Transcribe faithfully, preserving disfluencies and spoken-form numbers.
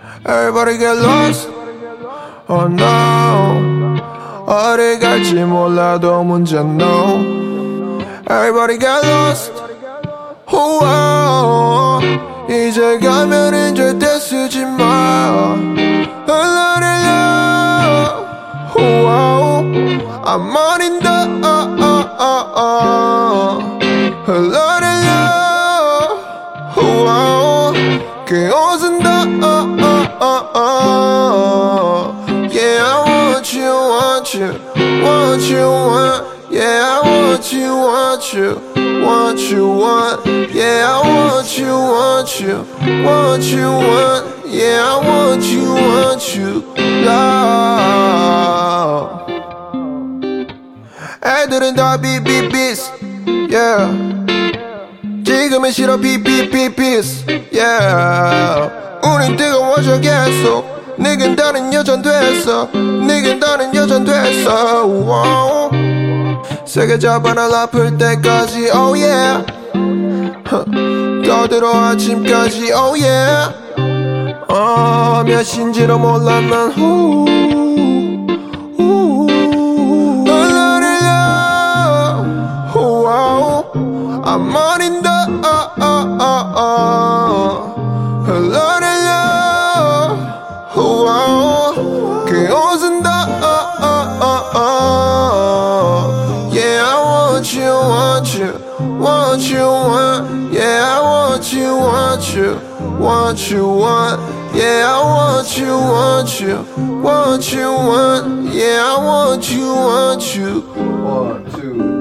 Everybody get lost. Oh no. 어디 갈지 몰라도 문제 no. Everybody get lost. Oh, oh, oh. 이제 가면은 절대 쓰지 마. A lot of love. Oh, oh. I'm on in the oh, oh, oh, oh. A lot of love. Oh, oh. Que osunda oh, oh, oh, oh. Yeah, I want you, want you, want you, want. Yeah, I want you, want you, want you, want. Yeah, I want you, want you, want you, want. Yeah, I want you, want you, love. 애들은 다 비비비스, yeah. 지금은 싫어 비비비비스, yeah. 우린 뜨거워져 계속. 네겐 다른 여잔 됐어. 네겐 다른 여잔 됐어. wow. 세게 잡아 날 아플 때까지 oh yeah. 떠들어 아침까지 oh yeah. 어, 몇 시인지도 몰라 난 후. A lot of love. wow. I'm on in the oh, oh, oh, oh. A lot of love. wow. Que osunda oh, oh, oh, oh. Yeah, I want you, want you, want you, want. Yeah, I want you, want you, want you, want. Yeah, I want you, want you, want you, want. Yeah, I want you, want you. One, two.